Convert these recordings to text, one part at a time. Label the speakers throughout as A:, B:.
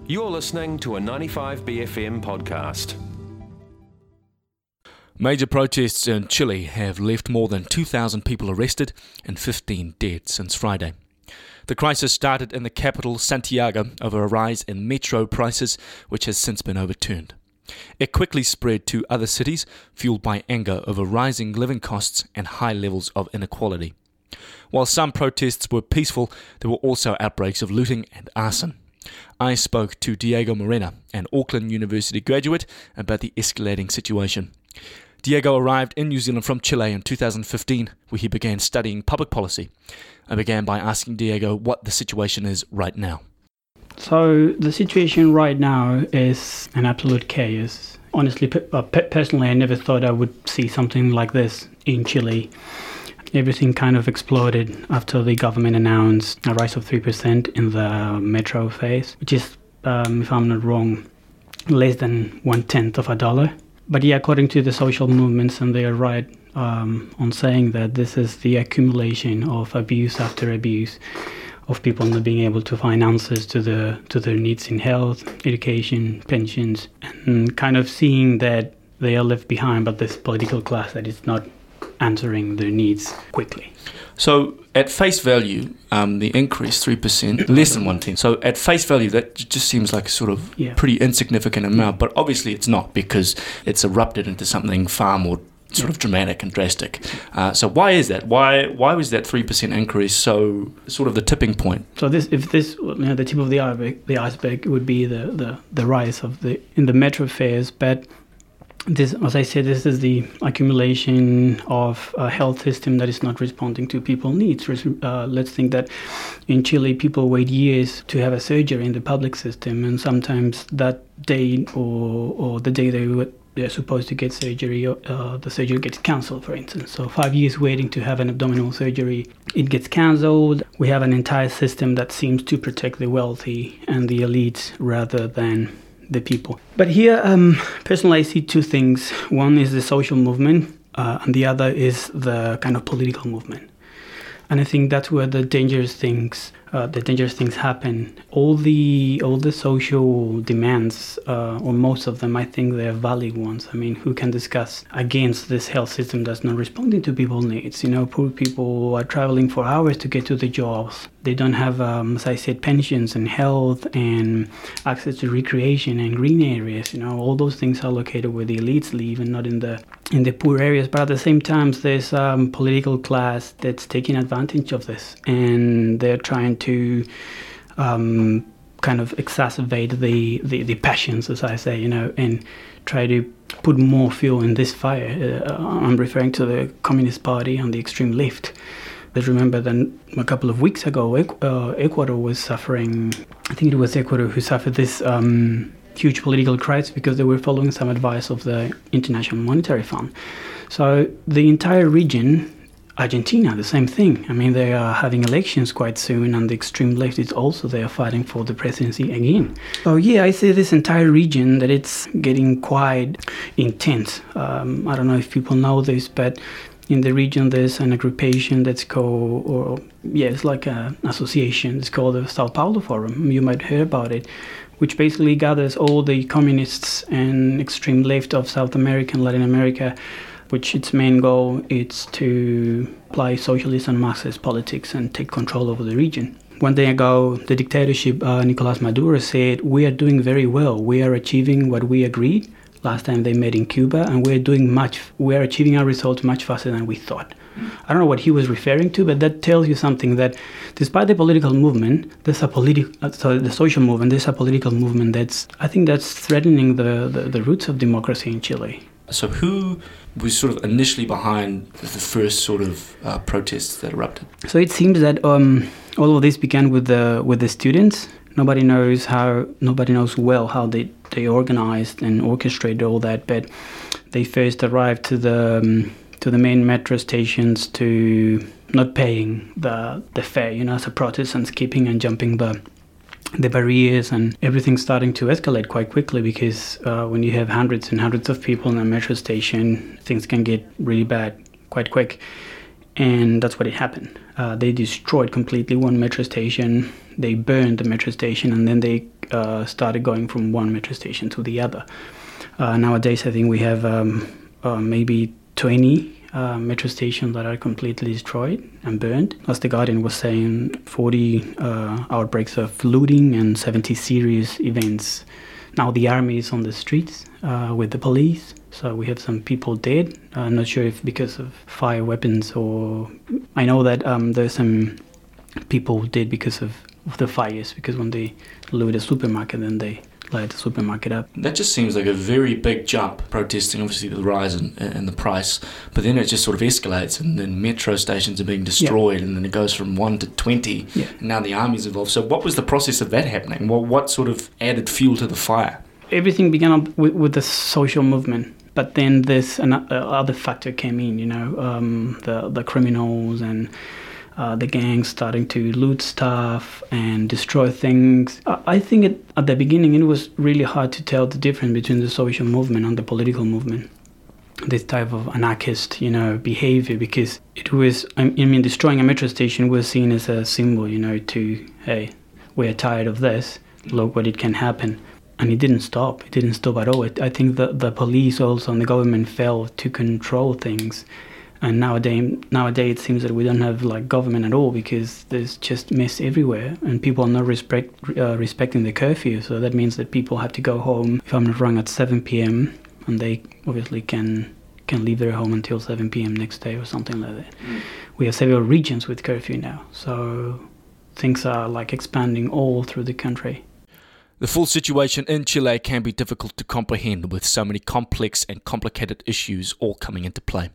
A: You're listening to a 95BFM podcast.
B: Major protests in Chile have left more than 2,000 people arrested and 15 dead since Friday. The crisis started in the capital, Santiago, over a rise in metro prices, which has since been overturned. It quickly spread to other cities, fueled by anger over rising living costs and high levels of inequality. While some protests were peaceful, there were also outbreaks of looting and arson. I spoke to Diego Morena, an Auckland University graduate, about the escalating situation. Diego arrived in New Zealand from Chile in 2015, where he began studying public policy. I began by asking Diego what the situation is right now.
C: So the situation right now is an absolute chaos. Honestly, personally, I never thought I would see something like this in Chile. Everything kind of exploded after the government announced a rise of 3% in the metro fares, which is, if I'm not wrong, less than 1/10 of a dollar. But yeah, according to the social movements, and they are right on saying that this is the accumulation of abuse after abuse, of people not being able to find answers to their needs in health, education, pensions, and kind of seeing that they are left behind by this political class that is not answering their needs quickly.
B: So at face value, the increase 3%, less than 1/10. So at face value, that just seems like a sort of pretty insignificant amount, but obviously it's not, because it's erupted into something far more sort of dramatic and drastic. So why is that? Why was that 3% increase so sort of the tipping point?
C: So the tip of the iceberg would be the rise in the metro fares, but this, as I said, this is the accumulation of a health system that is not responding to people's needs. Let's think that in Chile, people wait years to have a surgery in the public system, and sometimes that day or the day they're supposed to get surgery, the surgery gets cancelled, for instance. So 5 years waiting to have an abdominal surgery, it gets cancelled. We have an entire system that seems to protect the wealthy and the elites rather than the people. But here, personally, I see two things. One is the social movement, and the other is the kind of political movement. And I think that's where the dangerous things happen. All the social demands, or most of them, I think they're valid ones. I mean, who can discuss against this health system that's not responding to people's needs? Poor people are traveling for hours to get to the jobs. They don't have, as I said, pensions and health and access to recreation and green areas. All those things are located where the elites live and not in the poor areas. But at the same time, there's a political class that's taking advantage of this, and they're trying to kind of exacerbate the passions, as I say, and try to put more fuel in this fire. I'm referring to the Communist Party and the extreme left. Let's remember that a couple of weeks ago, Ecuador was suffering, I think it was Ecuador who suffered this huge political crisis because they were following some advice of the International Monetary Fund. So the entire region, Argentina, the same thing. I mean, they are having elections quite soon, and the extreme left is also there fighting for the presidency again. So yeah, I see this entire region that it's getting quite intense. I don't know if people know this, but in the region there's an aggregation that's called, it's like an association. It's called the Sao Paulo Forum. You might hear about it, which basically gathers all the communists and extreme left of South America and Latin America, which its main goal is to apply socialist and Marxist politics and take control over the region. One day ago, the dictatorship, Nicolás Maduro, said, "We are doing very well. We are achieving what we agreed last time they met in Cuba, and we are achieving our results much faster than we thought." I don't know what he was referring to, but that tells you something, that despite the political movement, the social movement, there's a political movement that's threatening the roots of democracy in Chile.
B: So who was sort of initially behind the first sort of protests that erupted?
C: So it seems that all of this began with the students. Nobody knows well how they organized and orchestrated all that, but they first arrived to the main metro stations to not paying the fare, as a protest, and skipping and jumping the barriers, and everything's starting to escalate quite quickly, because when you have hundreds and hundreds of people in a metro station, things can get really bad quite quick. And that's what happened. They destroyed completely one metro station. they burned the metro station, and then they started going from one metro station to the other. Nowadays, I think we have maybe 20 metro stations that are completely destroyed and burned. As The Guardian was saying, 40 outbreaks of looting and 70 serious events. Now the army is on the streets with the police, so we have some people dead. I'm not sure if because of fire weapons, or I know that there's some people dead because of the fires, because when they loot a supermarket, then they light the supermarket up.
B: That just seems like a very big jump, protesting obviously the rise in the price, but then it just sort of escalates, and then metro stations are being destroyed, and then it goes from 1 to 20, and now the army's involved. So what was the process of that happening? What sort of added fuel to the fire?
C: Everything began up with the social movement, but then this other factor came in, the criminals and the gangs starting to loot stuff and destroy things. I think at the beginning it was really hard to tell the difference between the social movement and the political movement. This type of anarchist, behavior, because it was, destroying a metro station was seen as a symbol, to, hey, we're tired of this, look what it can happen. And it didn't stop. It didn't stop at all. I think the police also and the government failed to control things. And nowadays it seems that we don't have government at all, because there's just mess everywhere, and people are not respecting the curfew. So that means that people have to go home, if I'm not wrong, at 7 p.m. and they obviously can leave their home until 7 p.m. next day or something like that. We have several regions with curfew now, so things are expanding all through the country.
B: The full situation in Chile can be difficult to comprehend, with so many complex and complicated issues all coming into play.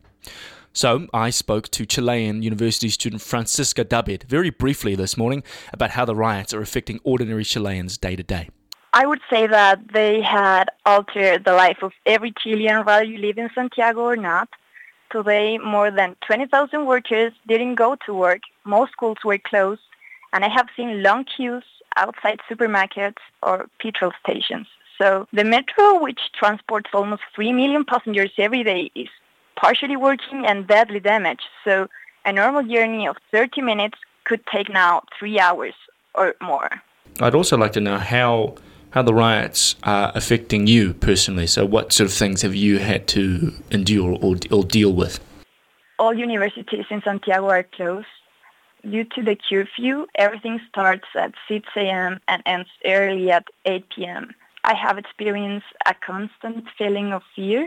B: So I spoke to Chilean university student Francisca David very briefly this morning about how the riots are affecting ordinary Chileans day to day.
D: I would say that they had altered the life of every Chilean, whether you live in Santiago or not. Today, more than 20,000 workers didn't go to work. Most schools were closed, and I have seen long queues outside supermarkets or petrol stations. So the metro, which transports almost 3 million passengers every day, is partially working and badly damaged. So a normal journey of 30 minutes could take now 3 hours or more.
B: I'd also like to know how the riots are affecting you personally. So what sort of things have you had to endure or deal with?
D: All universities in Santiago are closed. Due to the curfew, everything starts at 6 a.m. and ends early at 8 p.m. I have experienced a constant feeling of fear.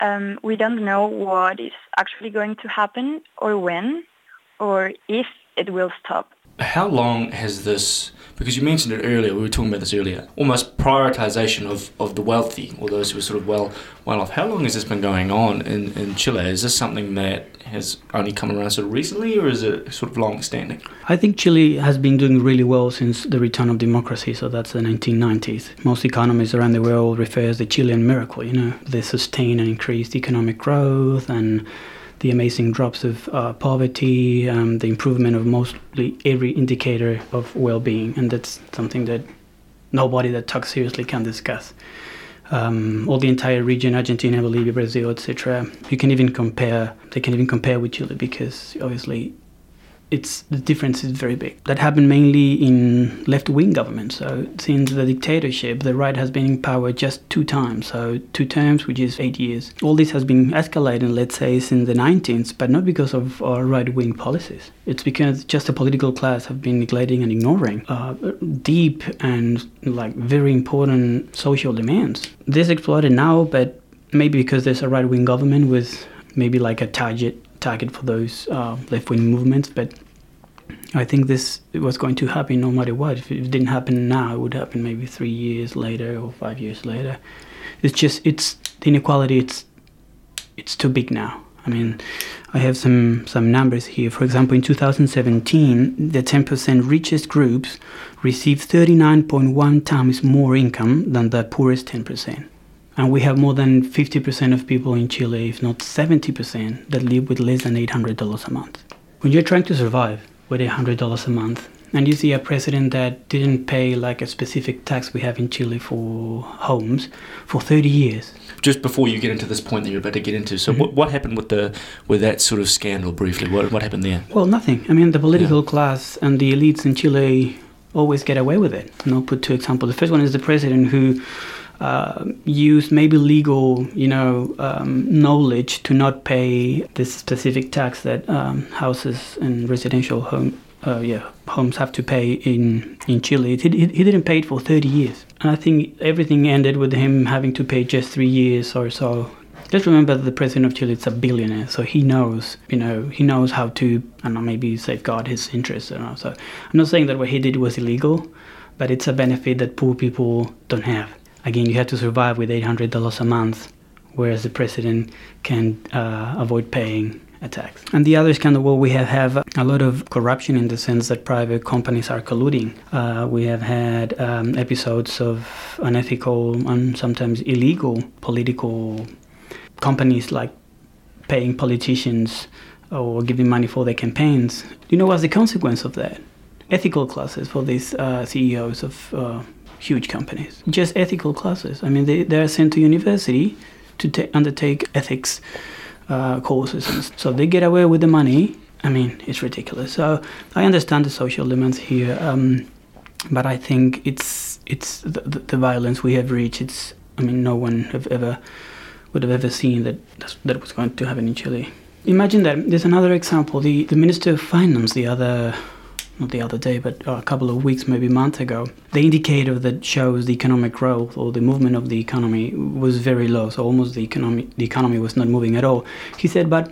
D: We don't know what is actually going to happen, or when, or if it will stop.
B: How long has this, because you mentioned it earlier, we were talking about this earlier, almost prioritization of the wealthy, or those who are sort of well off. How long has this been going on in Chile? Is this something that has only come around sort of recently, or is it sort of long-standing?
C: I think Chile has been doing really well since the return of democracy, so that's the 1990s. Most economists around the world refer to the Chilean miracle, the sustained and increased economic growth and the amazing drops of poverty, the improvement of mostly every indicator of well-being, and that's something that nobody that talks seriously can discuss. All the entire region, Argentina, Bolivia, Brazil, etc. They can even compare with Chile, because obviously the difference is very big. That happened mainly in left-wing governments. So since the dictatorship, the right has been in power just 2 times. So 2 terms, which is 8 years. All this has been escalating, let's say, since the 19th, but not because of right-wing policies. It's because just the political class have been neglecting and ignoring deep and very important social demands. This exploded now, but maybe because there's a right-wing government with maybe a target for those left-wing movements, but I think this was going to happen no matter what. If it didn't happen now, it would happen maybe 3 years later or 5 years later. The inequality, it's too big now. I have some numbers here. For example, in 2017, the 10% richest groups received 39.1 times more income than the poorest 10%. And we have more than 50% of people in Chile, if not 70%, that live with less than $800 a month. When you're trying to survive with $800 a month, and you see a president that didn't pay a specific tax we have in Chile for homes for 30 years.
B: Just before you get into this point that you're about to get into, so what happened with that sort of scandal briefly? What happened there?
C: Well, nothing. The political class and the elites in Chile always get away with it. And I'll put two examples. The first one is the president who used maybe legal, knowledge to not pay this specific tax that houses and residential homes have to pay in Chile. He didn't pay it for 30 years. And I think everything ended with him having to pay just 3 years or so. Let's remember that the president of Chile is a billionaire, so he knows how to, maybe safeguard his interests. So I'm not saying that what he did was illegal, but it's a benefit that poor people don't have. Again, you have to survive with $800 a month, whereas the president can avoid paying a tax. And the other scandal, we have a lot of corruption in the sense that private companies are colluding. We have had episodes of unethical and sometimes illegal political companies, like paying politicians or giving money for their campaigns. Do you know what's the consequence of that? Ethical classes for these CEOs of huge companies. Just ethical classes. I mean, they are sent to university to undertake ethics courses. And so they get away with the money. I mean, it's ridiculous. So I understand the social demands here, but I think it's the violence we have reached. No one would have ever seen that was going to happen in Chile. Imagine that. There's another example. The Minister of Finance not the other day, but a couple of weeks, maybe a month ago, the indicator that shows the economic growth or the movement of the economy was very low, so almost the economy was not moving at all. He said, but,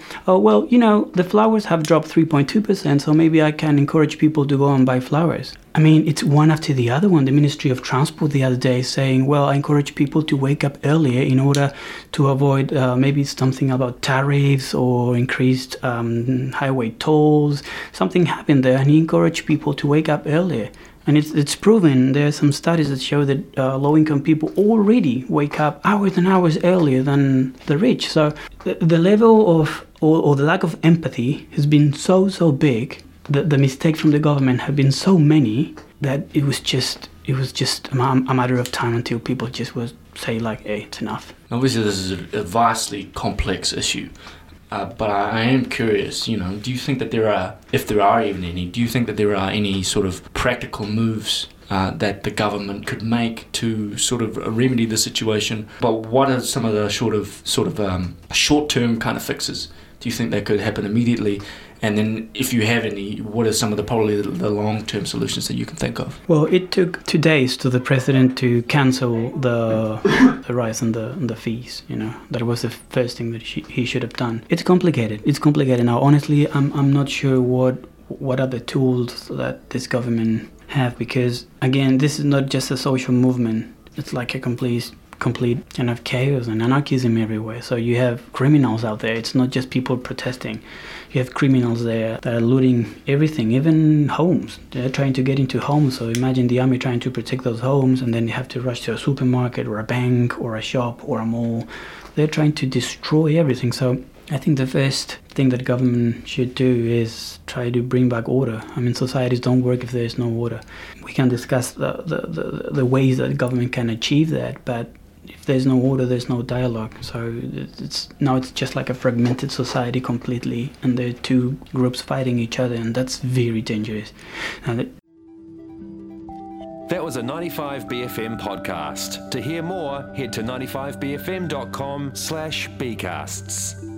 C: the flowers have dropped 3.2%, so maybe I can encourage people to go and buy flowers. It's one after the other one. The Ministry of Transport the other day saying, I encourage people to wake up earlier in order to avoid maybe something about tariffs or increased highway tolls. Something happened there, and he encouraged people to wake up earlier. And it's proven. There are some studies that show that low-income people already wake up hours and hours earlier than the rich. So the level of, or the lack of empathy has been so big. The mistakes from the government have been so many that it was just a matter of time until people just would say, hey, it's enough.
B: Obviously, this is a vastly complex issue, but I am curious, do you think that there are, if there are even any, do you think that there are any sort of practical moves that the government could make to sort of remedy the situation? But what are some of the short-term kind of fixes? Do you think that could happen immediately? And then if you have any, what are some of the long-term solutions that you can think of?
C: Well, it took 2 days to the president to cancel the rise in the fees. That was the first thing that he should have done. It's complicated. Now, honestly, I'm not sure what are the tools that this government have, because, again, this is not just a social movement. It's like a complete kind of chaos and anarchism everywhere. So you have criminals out there. It's not just people protesting. You have criminals there that are looting everything, even homes. They're trying to get into homes. So imagine the army trying to protect those homes, and then they have to rush to a supermarket or a bank or a shop or a mall. They're trying to destroy everything. So I think the first thing that government should do is try to bring back order. Societies don't work if there is no order. We can discuss the ways that government can achieve that, but if there's no order, there's no dialogue. So it's just like a fragmented society completely, and there are two groups fighting each other, and that's very dangerous.
A: That was a 95BFM podcast. To hear more, head to 95bfm.com/bcasts.